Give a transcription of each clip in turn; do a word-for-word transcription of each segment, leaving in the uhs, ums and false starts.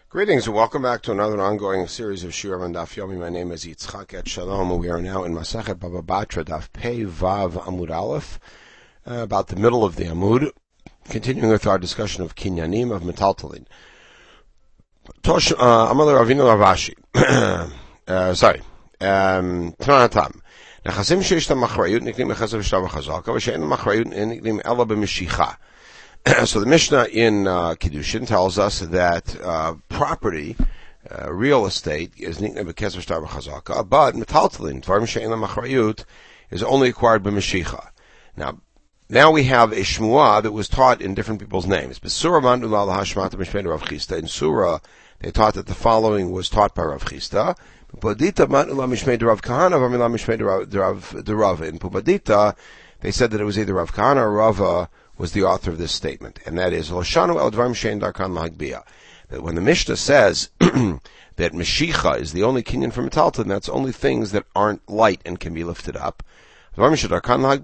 Greetings and welcome back to another ongoing series of Shiurim on Daf Yomi. My name is Yitzchak Et Shalom, and we are now in Masechet Baba Batra, Daf Pei Vav Amud Aleph, uh, about the middle of the Amud, continuing with our discussion of Kinyanim, of Metaltalin. Tosh Amar Ravina Ravashi. Sorry. Tanatam. Nechasim sheish tam machrayut niknim mechazav shtav chazaka, v'she'en machrayut niknim ela b'mishicha. So the Mishnah in uh, Kiddushin tells us that uh, property, uh, real estate, is nikna b'keser shtar b'chazaka, but metaltalin, dvarim she'en machrayut, is only acquired by Mashicha. Now, now we have a shmuah that was taught in different people's names. B'surah mandu la lahashmata mishpei Rav Chisda. In Surah, they taught that the following was taught by Rav Chisda. Pumbedita mandu la mishpei Rav Kahana, v'amila mishpei Rav. In Pumbedita, they said that it was either Rav Kahana or Rava was the author of this statement, and that is Loshanu el dvarim she'en darkan lahagbia. That when the Mishnah says that Mashicha is the only kinyan for metaltalin, that's only things that aren't light and can be lifted up. But whoever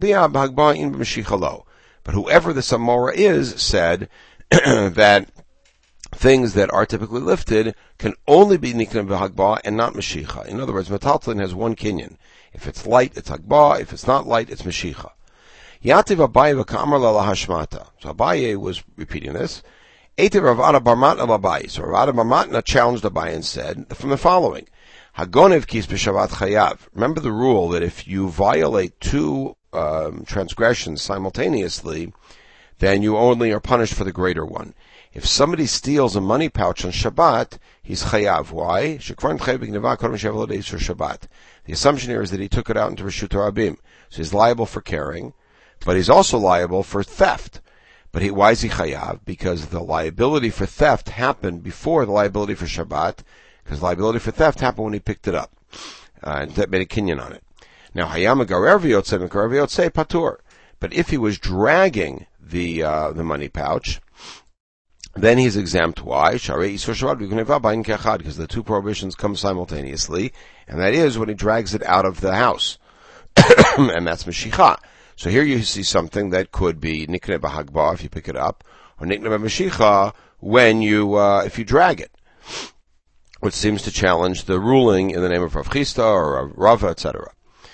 the Samora is said that things that are typically lifted can only be nikna b'hagba and not Mashicha. In other words, metaltalin has one kinyan. If it's light, it's hagba. If it's not light, it's Mashicha. Yativ Abaye v'kamar lahashmata. So Abaye was repeating this. Eitiv Rav Ada bar Matna l'Abaye. So Rav Ada bar Matna challenged Abaye and said from the following: Hagonev kis b'Shabbat chayav. Remember the rule that if you violate two um, transgressions simultaneously, then you only are punished for the greater one. If somebody steals a money pouch on Shabbat, he's chayav. Why? Shekvar chayav b'gneva kodem shevel days for Shabbat. The assumption here is that he took it out into Reshut Rabim, so he's liable for carrying. But he's also liable for theft. But he, why is he chayav? Because the liability for theft happened before the liability for Shabbat, because liability for theft happened when he picked it up. Uh, and that made a kinyan on it. Now, hayam garer v'yotzei, garer v'yotzei patur. But if he was dragging the, uh, the money pouch, then he's exempt. Why? Because the two prohibitions come simultaneously, and that is when he drags it out of the house. And that's Mashicha. So here you see something that could be nikne b'hagba if you pick it up, or nikne b'mashicha when you, uh, if you drag it, which seems to challenge the ruling in the name of Rav Chisda or Rav Rava, et cetera.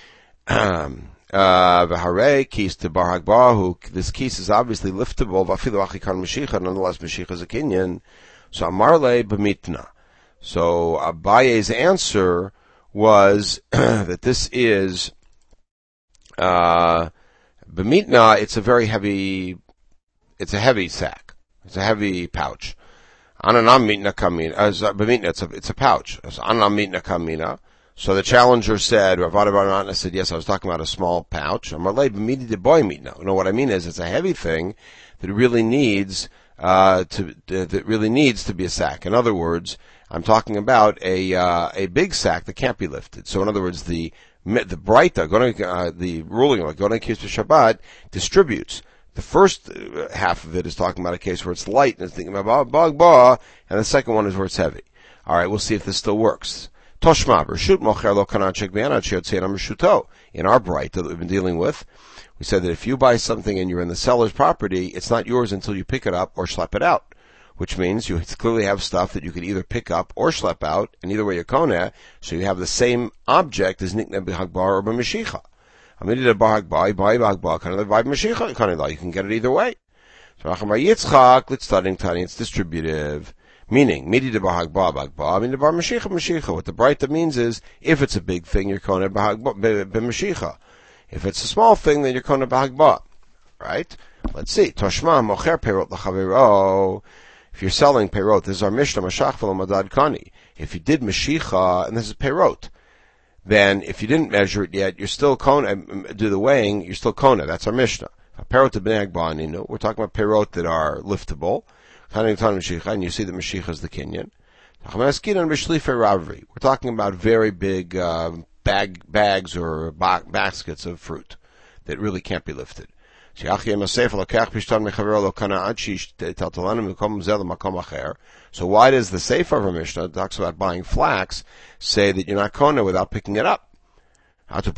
V'harei kis to bar hagba, who this kis is obviously liftable. V'afilu achikan mashicha, nonetheless mashicha is a kinyan. So amarle b'mitna. So Abaye's answer was that this is. Uh, B'mitna, it's a very heavy, it's a heavy sack. It's a heavy pouch. Ananam mitna kamina, as b'mitna, it's a, it's a pouch. Ananam mitna kamina. So the challenger said, Rav Ada bar Matna said, yes, I was talking about a small pouch. Amarlei b'miti de boy mitna. No, what I mean is, it's a heavy thing that really needs, uh, to, that really needs to be a sack. In other words, I'm talking about a, uh, a big sack that can't be lifted. So in other words, the, The Breita, uh, the ruling of Gonei Kis Shabbat, distributes. The first half of it is talking about a case where it's light and it's thinking about bog ba, and the second one is where it's heavy. All right, we'll see if this still works. Toshma Reshut Mocher Lo Kanan Shek Be'anad Sheyotzei Reshuto. In our Breita that we've been dealing with, we said that if you buy something and you're in the seller's property, it's not yours until you pick it up or schlep it out. Which means you clearly have stuff that you could either pick up or schlep out, and either way you're koneh, so you have the same object as nikna b'hagbar or b'mashicha. Amidida b'hagbar, b'hay b'hagbar, kaneh b'hay b'mashicha, kaneh. You can get it either way. So Rachamar Yitzchak, let's studying Tani, it's distributive. Meaning, midida b'hagbar, b'hagbar, amidida b'mashicha, b'mashicha. What the Breita means is, if it's a big thing, you're koneh b'mashicha. If it's a small thing, then you're koneh b'hagbar. Right? Let's see. Toshma mocher perot l'chaviro. If you're selling perot, this is our Mishnah, Mashach v'lo madad kani. If you did Mashicha, and this is perot, then if you didn't measure it yet, you're still kona, do the weighing, you're still kona. That's our Mishnah. Perot to b'nei agbaninu. We're talking about perot that are liftable. And you see that Mashicha is the kinyan. We're talking about very big uh, bag, bags or ba- baskets of fruit that really can't be lifted. So why does the Sefer of our Mishnah, that talks about buying flax, say that you're not kona without picking it up? Don't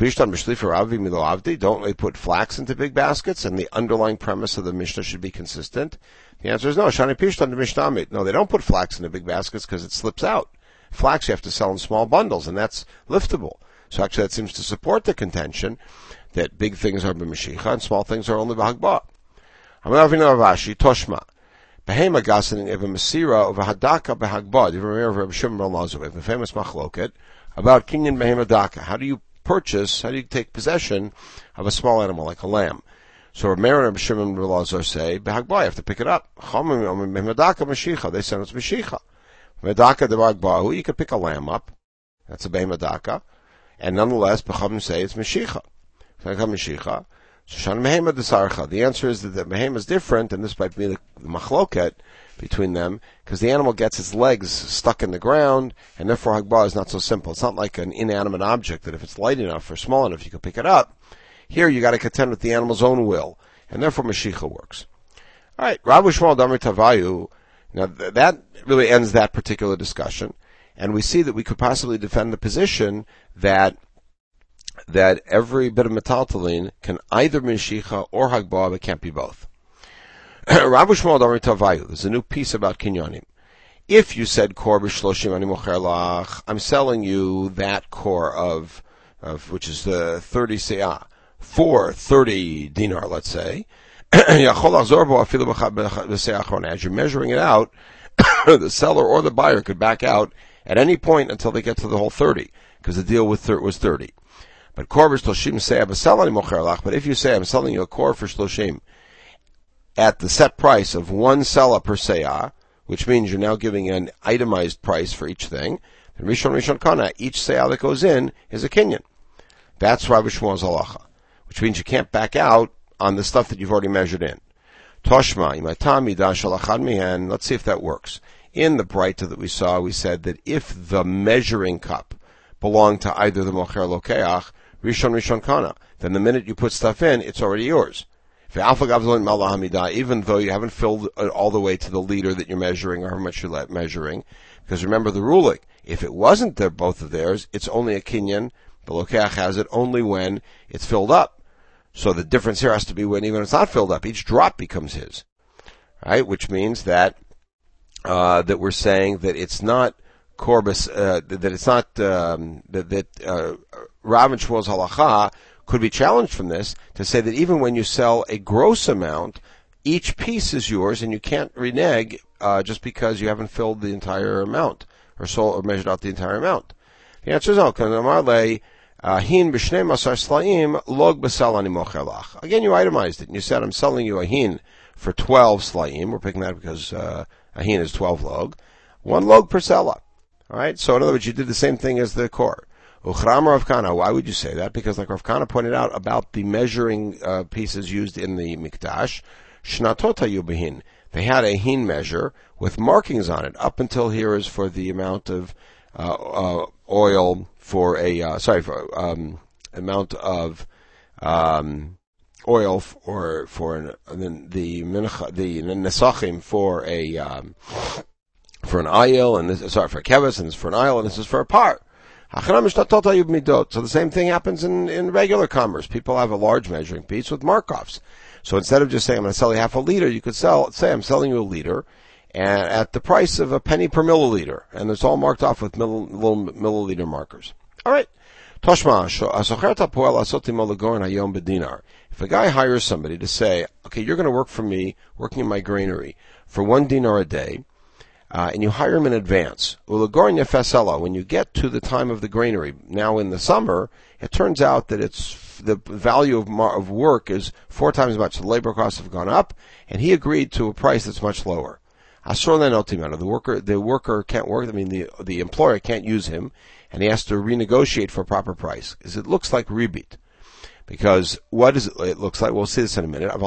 they put flax into big baskets? And the underlying premise of the Mishnah should be consistent. The answer is no. Shani Pishtan to Mishnamit. No, they don't put flax into big baskets because it slips out. Flax you have to sell in small bundles, and that's liftable. So actually that seems to support the contention that big things are b'Mashicha and small things are only b'Hagbah. Amaravina Ravashi, Toshma. Behema gasin eva Masira over Hadaka b'Hagbah. You remember Rabbi Shimon ben Elazar, we have a famous machloket about kinyan behema daka. How do you purchase, how do you take possession of a small animal like a lamb? So Rabbi Meir and Rabbi Shimon ben Elazar say, b'Hagbah, you have to pick it up. Chomim behema daka Mashicha. They said it's Mashicha. Medaka de b'Hagbah, you could pick a lamb up. That's a behema daka. And nonetheless, B'Chavim say it's Mashicha. Mashicha. The answer is that the behema is different, and this might be the, the machloket between them, because the animal gets its legs stuck in the ground, and therefore Hagbah is not so simple. It's not like an inanimate object that if it's light enough or small enough, you can pick it up. Here, you got to contend with the animal's own will, and therefore Mashicha works. All right, Rav Shmuel Damar Tavayu. Now th- that really ends that particular discussion, and we see that we could possibly defend the position that that every bit of metaltalin can either be Mashicha or Hagbah, but can't be both. Rav Shmuel Damar Tavayu, there's a new piece about kinyanim. If you said kor b'shloshim ani mocher lach, I'm selling you that kor of, of which is the thirty seah, for thirty dinar, let's say. As you're measuring it out, the seller or the buyer could back out at any point until they get to the whole thirty, because the deal with thir- was thirty. But kor b'shloshim seah b'sel ani mocher lach, but if you say I'm selling you a kor for shloshim at the set price of one selah per seah, which means you're now giving an itemized price for each thing, then Rishon Rishon Kana, each seah that goes in is a kinyan. That's Rav Shmuel's halacha, which means you can't back out on the stuff that you've already measured in. Toshma, imatam midah shalachad mihen, let's see if that works. In the Breita that we saw, we said that if the measuring cup belonged to either the mocher lokeach, Rishon Rishon Kana, then the minute you put stuff in, it's already yours. Even though you haven't filled it all the way to the liter that you're measuring or how much you're measuring, because remember the ruling, if it wasn't there, both of theirs, it's only a kinyan, the lokeach has it only when it's filled up. So the difference here has to be when even it's not filled up, each drop becomes his. Right? Which means that, uh, that we're saying that it's not Corbus, uh, that it's not, um, that, that, uh, Rav and Shmuel's halacha could be challenged from this to say that even when you sell a gross amount, each piece is yours and you can't renege, uh, just because you haven't filled the entire amount or sold or measured out the entire amount. The answer is no. Hin b'shnei masar slaim log b'sal ani mocher lach. Again, you itemized it and you said, I'm selling you a hin for twelve slaim. We're picking that because, uh, a hin is twelve log. One log per selah. Alright? So in other words, you did the same thing as the kor. Uchram Rav Kana. Why would you say that? Because like Rav Kana pointed out about the measuring uh, pieces used in the mikdash, shnatot hayu behin. They had a hin measure with markings on it. Up until here is for the amount of uh, uh, oil for a uh, sorry for um, amount of um, oil for for an, the the mincha, the nesachim for a um, for an ayil, and this sorry for a keves, and this is for an ayil, and this is for a par. So the same thing happens in, in regular commerce. People have a large measuring piece with markups. So instead of just saying I'm going to sell you half a liter, you could sell say I'm selling you a liter and at the price of a penny per milliliter, and it's all marked off with milli, little milliliter markers. All right. Toshma, if a guy hires somebody to say, okay, you're going to work for me, working in my granary, for one dinar a day, Uh, and you hire him in advance. When you get to the time of the granary, now in the summer, it turns out that it's the value of, mar- of work is four times as much. The labor costs have gone up, and he agreed to a price that's much lower. The worker, the worker can't work. I mean, the the employer can't use him, and he has to renegotiate for a proper price because it looks like rebate. Because what is it? It looks like we'll see this in a minute.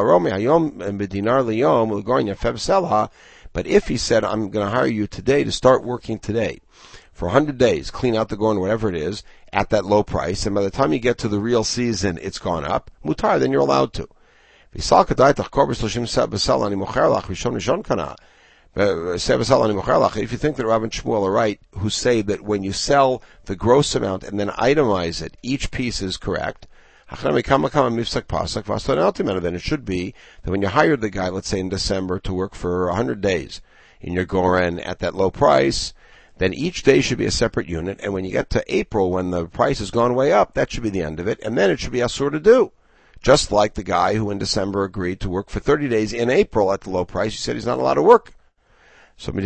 But if he said, I'm going to hire you today to start working today for one hundred days, clean out the garden, whatever it is, at that low price, and by the time you get to the real season, it's gone up, mutar, then you're allowed to. If you think that Rav and Shmuel are right, who say that when you sell the gross amount and then itemize it, each piece is correct, then it should be that when you hired the guy, let's say in December, to work for one hundred days in your Goren at that low price, then each day should be a separate unit, and when you get to April, when the price has gone way up, that should be the end of it, and then it should be asur to do. Just like the guy who in December agreed to work for thirty days in April at the low price, he said he's not allowed to work. So so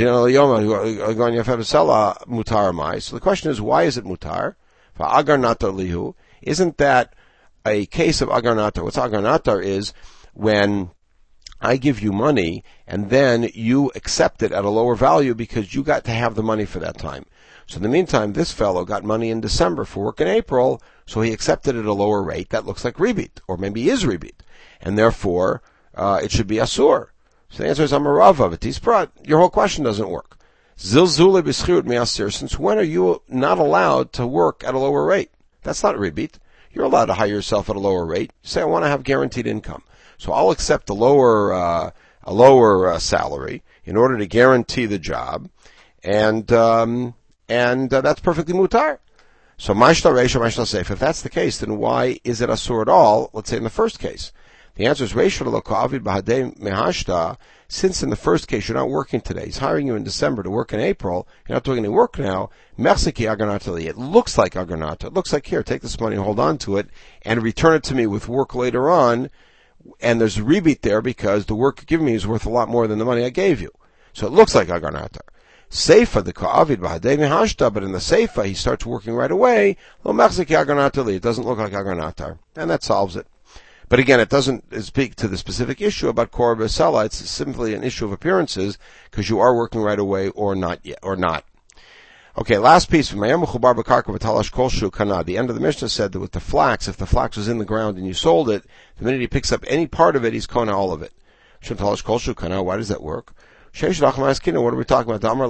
the question is, why is it mutar? For agar natar lihu, isn't that a case of agar natar? What's agar natar is when I give you money and then you accept it at a lower value because you got to have the money for that time. So in the meantime, this fellow got money in December for work in April, so he accepted it at a lower rate. That looks like ribit, or maybe is ribit, and therefore uh, it should be asur. So the answer is Amarav Avitis Prat. Your whole question doesn't work. Zilzule b'schirut me'asir. Since when are you not allowed to work at a lower rate? That's not ribit. You're allowed to hire yourself at a lower rate. You say, I want to have guaranteed income, so I'll accept a lower uh, a lower uh, salary in order to guarantee the job, and um, and uh, that's perfectly mutar. So mashta reisha mashta seif. If that's the case, then why is it asur at all? Let's say in the first case. The answer is reisha lo ka'avid b'hadei mehashta. Since in the first case you're not working today, he's hiring you in December to work in April, you're not doing any work now, mersiki agarnatali. It looks like agarnata. It looks like, here, take this money, hold on to it, and return it to me with work later on, and there's a rebate there because the work you give me is worth a lot more than the money I gave you. So it looks like agarnata. Seifa, the ka'avid b'hadei mehashta, but in the Seifa he starts working right away, lo mersiki agarnatali. It doesn't look like agarnata. And that solves it. But again, it doesn't speak to the specific issue about Korah B'Sela. It's simply an issue of appearances, because you are working right away or not yet, or not. Okay, last piece. The end of the Mishnah said that with the flax, if the flax was in the ground and you sold it, the minute he picks up any part of it, he's kona all of it. Why does that work? What are we talking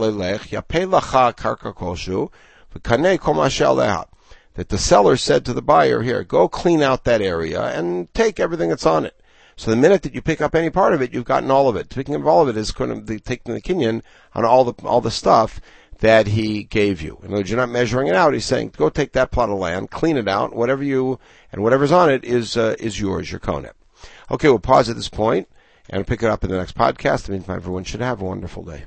about? That the seller said to the buyer, here, go clean out that area and take everything that's on it. So the minute that you pick up any part of it, you've gotten all of it. Picking up all of it is kind of taking the kinyan on all the all the stuff that he gave you. In other words, you're not measuring it out. He's saying, go take that plot of land, clean it out, whatever you, and whatever's on it is uh, is yours, your konet. Okay, we'll pause at this point and pick it up in the next podcast. In the meantime, everyone should have a wonderful day.